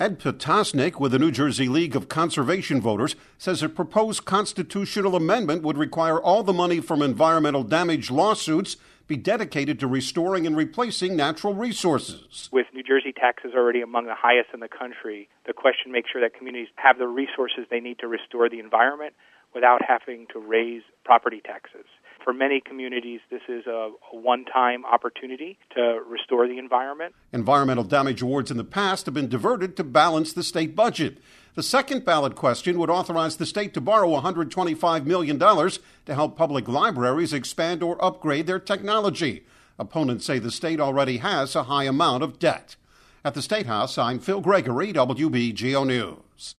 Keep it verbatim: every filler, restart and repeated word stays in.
Ed Potosnik with the New Jersey League of Conservation Voters says a proposed constitutional amendment would require all the money from environmental damage lawsuits be dedicated to restoring and replacing natural resources. With New Jersey taxes already among the highest in the country, the question makes sure that communities have the resources they need to restore the environment without having to raise property taxes. For many communities, this is a, a one-time opportunity to restore the environment. Environmental damage awards in the past have been diverted to balance the state budget. The second ballot question would authorize the state to borrow one hundred twenty-five million dollars to help public libraries expand or upgrade their technology. Opponents say the state already has a high amount of debt. At the State House, I'm Phil Gregory, W B G O News.